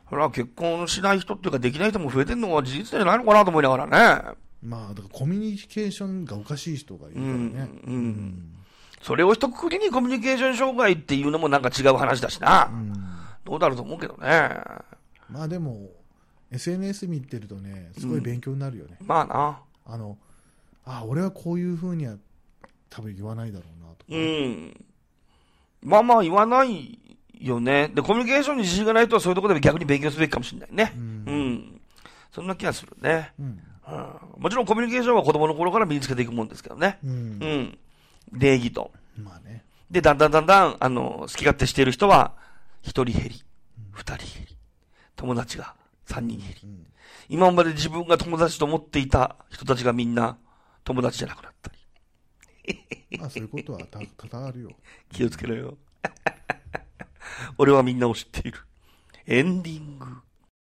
それは結婚しない人っていうかできない人も増えてるのは事実じゃないのかなと思いながらね。 まあ、だからコミュニケーションがおかしい人がいるからね。うん。 うん。それを一括りにコミュニケーション障害っていうのもなんか違う話だしな。うん。どうなると思うけどね。 まあでも、エスエヌエス 見てるとね、すごい勉強になるよね。 うん、まあな。 あの、あ、俺はこういうふうには多分言わないだろうなとか。 うん。まあまあ言わないよね。で、コミュニケーションに自信がない人はそういうところで逆に勉強すべきかもしれないね。うん。うん、そんな気がするね。うんうん、もちろんコミュニケーションは子供の頃から身につけていくもんですけどね。うん。うん、礼儀と。まあね。で、だんだんだんだん、あの、好き勝手している人は、一人減り、二、うん、人減り、友達が三人減り、うん。今まで自分が友達と思っていた人たちがみんな友達じゃなくなったり。まあそういうことは多々あるよ。 気をつけろよ。俺はみんなを知っている。エンディング。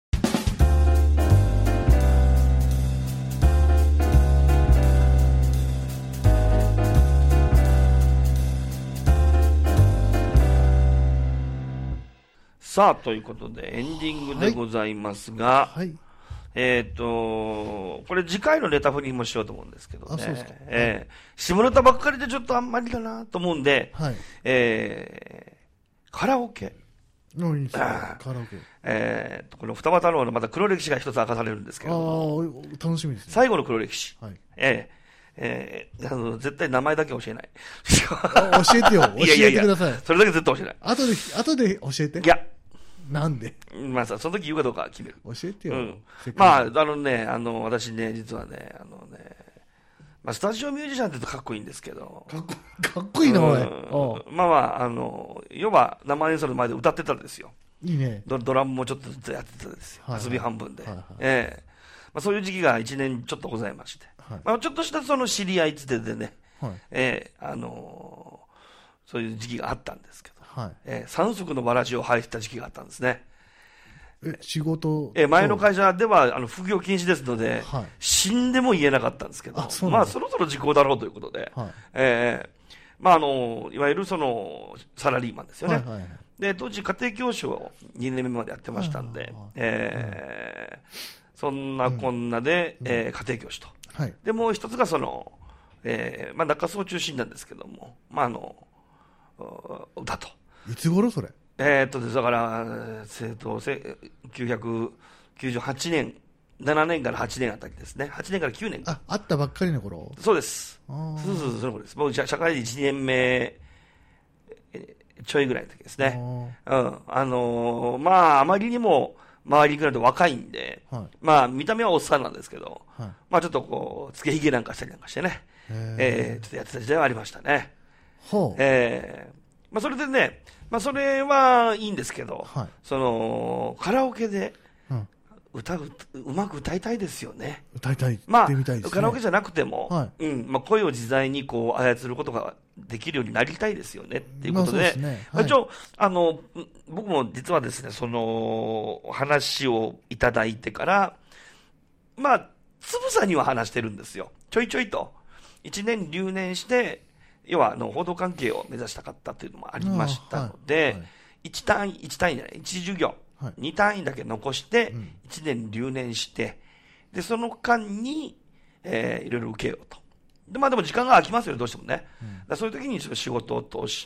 さあ、ということで、エンディングでございますが、はいはい、えっ、ー、と、これ次回のネタ振りもしようと思うんですけどね。あ、そうですか。えー、下ネタばっかりでちょっとあんまりだなと思うんで、はい、えー、カラオケ。 のいいですね、カラオケ。 えーと、この二葉太郎のまた黒歴史が一つ明かされるんですけど。 ああ、楽しみですね。 最後の黒歴史。はい。えーえー、あの、絶対名前だけ教えない。 教えてよ。教えてください。いやいやいやそれだけ絶対教えない。 後で、後で教えて。 いや。 なんでまあさ、その時言うかどうか決める。 教えてよ。うん。 まあ、あのね、あの、私ね、実はね、あのね、まあ、スタジオミュージシャンって言うとかっこいいんですけど。 かっこ、かっこいいな、おい。まあまあ、あの、要は生演奏の前で歌ってたんですよ。 いいね。 ド, ドラムもちょっとずつやってたんですよ。はいはい、遊び半分で。はいはい、ええー、まあ、そういう時期が一年ちょっとございまして。はい、まあ、ちょっとしたその知り合いつてでね、はい、ええー、あのー、そういう時期があったんですけど。はい、えー、三足のわらじを履いてた時期があったんですね。 え、仕事えー、前の会社では、あの、副業禁止ですので、はい、死んでも言えなかったんですけど、あ、まあ、そろそろ時効だろうということで、はい、えー、まあ、あの、いわゆるその、サラリーマンですよね。はいはいはい、で、当時家庭教師をにねんめまでやってましたんで、はいはいはい、えー、そんなこんなで、うん、えー、家庭教師と。はい、で、もう一つがその、えー、まあ、中洲を中心なんですけども、まあ、あの、歌と。 いつ頃それえー、っと、だから、えっと、きゅうひゃくきゅうじゅうはちねん、ななねんからはちねんあたりですね。はちねんからきゅうねん。 あ、あったばっかりの頃そうです。そうそうそう、その頃です。もう社会人いちねんめ、ちょいぐらいの時ですね。うん。あのー、まあ、あまりにも、周りぐらいで若いんで、はい、まあ、見た目はおっさんなんですけど、はい、まあ、ちょっとこう、つけひげなんかしたりなんかしてね、えー、ちょっとやってた時代はありましたね。ほう。えー、まあ、それでね、まあ、それはいいんですけど、はい、その、カラオケで、歌う、うまく歌いたいですよね。 歌いたい。 まあ、 みたいですね、 カラオケじゃなくても、はい、うん、まあ、声を自在にこう、操ることができるようになりたいですよね、っていうことで、まあ、そうですね、はい、一応、あの、僕も実はですね、その、話をいただいてから、まあ、つぶさには話してるんですよ。ちょいちょいと。一年留年して、要は、あの、報道関係を目指したかったというのもありましたので、はいはい、いち単位、いち単位じゃない、いち授業、はい、に単位だけ残して、いちねん留年して、で、その間に、えー、いろいろ受けようと。で、まあでも時間が空きますよね、どうしてもね。うん、だそういう時にちょっと仕事を通して、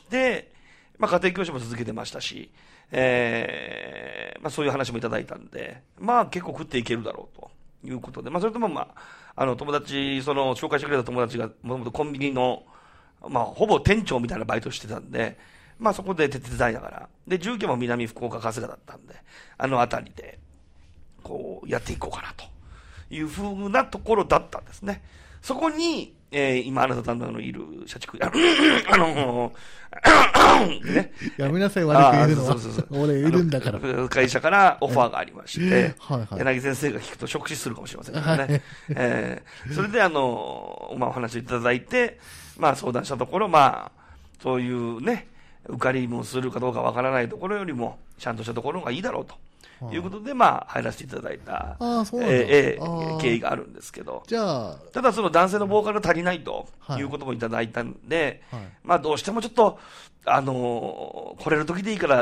まあ家庭教師も続けてましたし、えー、まあそういう話もいただいたんで、まあ結構食っていけるだろうということで、まあそれともまあ、あの友達、その紹介してくれた友達がもともとコンビニの、まあほぼ店長みたいなバイトしてたんで、まあそこで手伝いながら、で、住居も南福岡春日だったんで、あのあたりで、こうやっていこうかなというふうなところだったんですね。そこに、えー、今あなたのいる社畜、あの、 ね、やめなさい、悪く言うのは。そうそうそう。俺いるんだから。 会社からオファーがありまして、はいはい、柳先生が聞くと触手するかもしれませんけどね。はい、えー、それであの、まあお話をいただいて、まあ相談したところ、まあ、そういうね、受かりもするかどうかわからないところよりも、ちゃんとしたところがいいだろうと。いうことで、まあ、入らせていただいた、あそうなんだ、えーえー、経緯があるんですけど、じゃあ、ただその男性のボーカルが足りないということもいただいたんで、はい、まあどうしてもちょっと、あのー、来れる時でいいから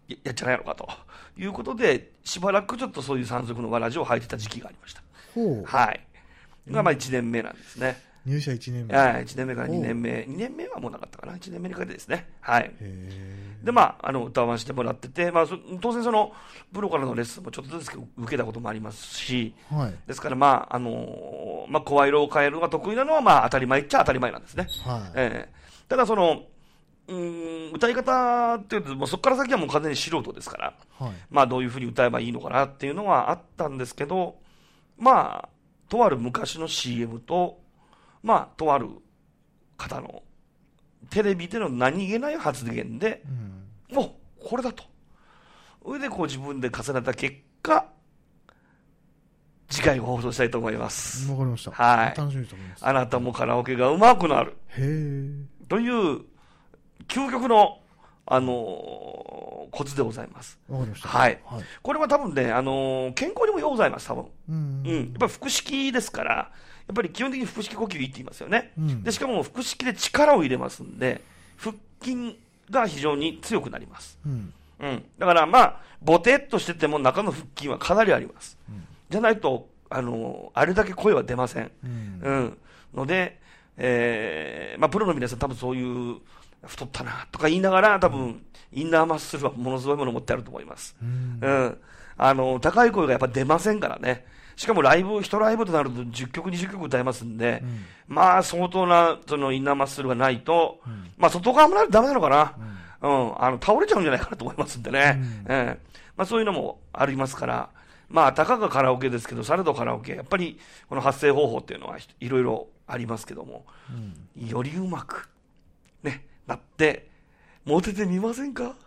やっちゃないのかということで、しばらくちょっとそういう山賊のわらじを履いてた時期がありました。 ほう。 はい。がまあいちねんめなんですね。 入社いちねんめ。 はい、いちねんめからにねんめ、にねんめはもうなかったかな、いちねんめにかけてですね。はい。で、まあ、あの歌わせてもらってて、まあ、当然そのプロからのレッスンもちょっとずつ受けたこともありますし、はい、ですから、まああのーまあ、声色を変えるのが得意なのはまあ当たり前っちゃ当たり前なんですね。はい、えー、ただそのうーん歌い方っていうと、もうそこから先はもう完全に素人ですから、はい、まあ、どういうふうに歌えばいいのかなっていうのはあったんですけど、まあ、とある昔の シーエム と、まあ、とある方のテレビでの何気ない発言で、うん、もうこれだと、それでこう自分で重ねた結果、次回放送したいと思います。 わかりました。 はい。 楽しみにしております。 あなたもカラオケが上手くなる。 へー。 という究極のあのー、コツでございます。 わかりました。 はい。はい、これは多分ね、あのー、健康にもようございます、多分。うん。うん。やっぱり腹式ですから、やっぱり基本的に腹式呼吸いいって言いますよね。うん、で、しかも腹式で力を入れますんで、腹筋が非常に強くなります。うん。うん。だからまあ、ボテっとしてても中の腹筋はかなりあります。うん、じゃないと、あのー、あれだけ声は出ません。うん。うん、ので、えー、まあ、プロの皆さん多分そういう、太ったなとか言いながら、多分、インナーマッスルはものすごいものを持ってあると思います。うん。うん、あの、高い声がやっぱ出ませんからね。しかもライブ、一ライブとなるとじゅっきょく、にじゅっきょく歌えますんで、うん、まあ相当な、そのインナーマッスルがないと、うん、まあ外側もないとダメなのかな。うん。うん、あの、倒れちゃうんじゃないかなと思いますんでね。うん。えー、まあそういうのもありますから、まあたかがカラオケですけど、されどカラオケ、やっぱりこの発声方法っていうのはいろいろありますけども、うん、よりうまく、ね、なって、モテてみませんか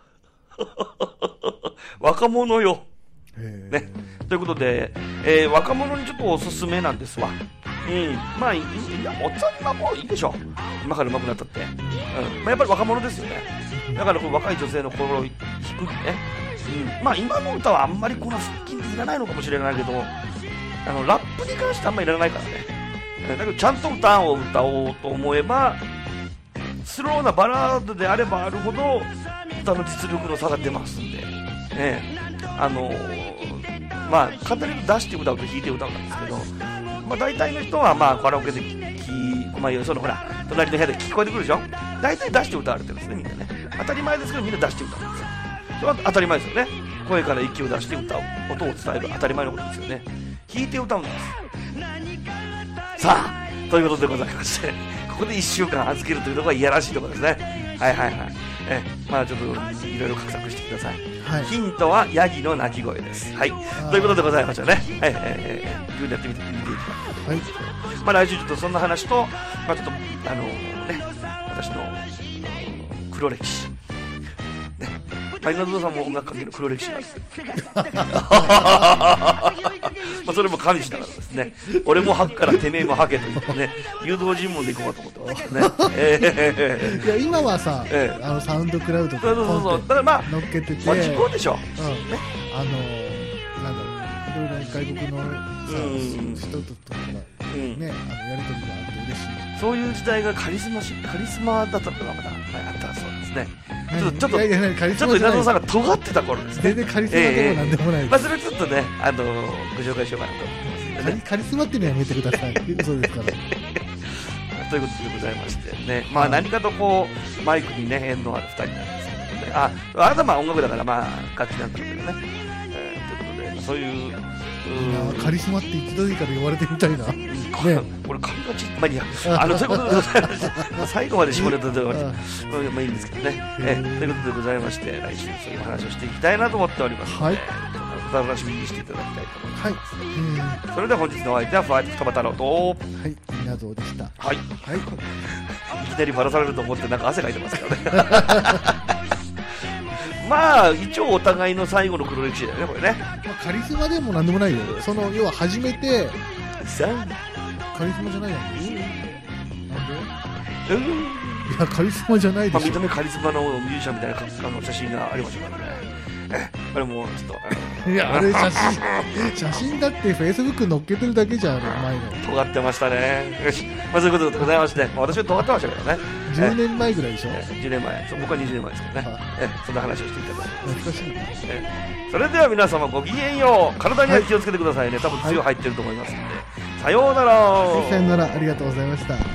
若者よ。ね。ということで、えー、若者にちょっとおすすめなんですわ。うん。まあ、いや、おっちゃんはもういいでしょ。今から上手くなったって。うん。まあ、やっぱり若者ですよね。だから、この若い女性の心を低くね。うん。まあ、今の歌はあんまりこの腹筋っていらないのかもしれないけど、あの、ラップに関してあんまりいらないからね。だけど、ちゃんと歌を歌おうと思えば、スローなバラードであればあるほど歌の実力の差が出ますんで、ね、あのー、まあ簡単に出して歌うと弾いて歌うんですけど、まあ、大体の人はまあカラオケで聞き、まあ、そのほら隣の部屋で聞こえてくるでしょ。大体出して歌われてるんですね、みんなね。当たり前ですけどみんな出して歌うんですよ。それは当たり前ですよね。声から息を出して歌う、音を伝える当たり前のことですよね。弾いて歌うんです。さあということでございまして、ここでいっしゅうかん預けるというのがいやらしいところですね。はいはいはい。えまあちょっといろいろ画策してください。はい、ヒントはヤギの鳴き声です。はい。ということでございましたね。はい、えー、自分でやってみてみていただきたい。はい。まあ来週ちょっとそんな話と、まあちょっとあのー、ね、私の黒歴史。ね。まあ稲田さんも音楽関係の黒歴史なんですよ。まあそれも加味しながらですね、俺も吐くからてめえも吐けと言ってね、誘導尋問でいこうかと思ってますね。えー、いや今はさ、えー、あのサウンドクラウドとかそうそうそう、だからまあ乗っけてて、 まあ、時効でしょ。 うん、ね、あのなんだろう、いろいろ外国のさ、人とかからね、うん、あのやり取りがあって嬉しい。 そういう時代がカリスマしカリスマだったのがまだあったそうですね。ちょっとちょっといやいやいやちょっと稲田さんが尖ってた頃ですね。 全然カリスマでもなんでもないです。えー、 まあそれちょっとね、あのご紹介しようかなと思ってます、ね、 カリスマっていうのはやめてください。そうですから。 ということでございましてね、まあ何かとこうマイクにね縁のあるふたりなんですけどね、あ、あなたはまあ音楽だからまあ楽器なんだけどね、えー、ということでそういう。 いやカリスマって一度いいから言われてみたいな。ね、 俺髪がちっまあいいや、あのそういうことでございまして、最後まで絞れたとまあいいんですけどね。えということでございまして、来週そういう話をしていきたいなと思っておりますので、はい、お楽しみにしていただきたいと思います。はい。それでは本日のお相手はファイト双葉太郎と、 はい、稲造でした。 はい。はい。いきなりバラされると思ってなんか汗かいてますからね。まあ一応お互いの最後の黒歴史だよねこれね。 まあ、カリスマでもなんでもないよ。その要は初めてカリスマじゃないよ。なんで？うん。いやカリスマじゃないでしょ。 まあ、見た目カリスマのミュージシャンみたいなあの写真がありましたからね。 これもうちょっといやあれ写真写真だってフェイスブック載っけてるだけじゃん、前の尖ってましたね。よし、まあ、そういうことでございまして、私は尖ってましたけどね、 じゅうねんまえぐらいでしょ。 じゅうねんまえ、そう僕はにじゅうねんまえですけどね、えそんな話をしていただいて、 懐かしいね。 それでは皆様ごきげんよう。体には気をつけてくださいね、多分梅雨入ってると思いますので、さようなら。 はい、さようなら、ありがとうございました。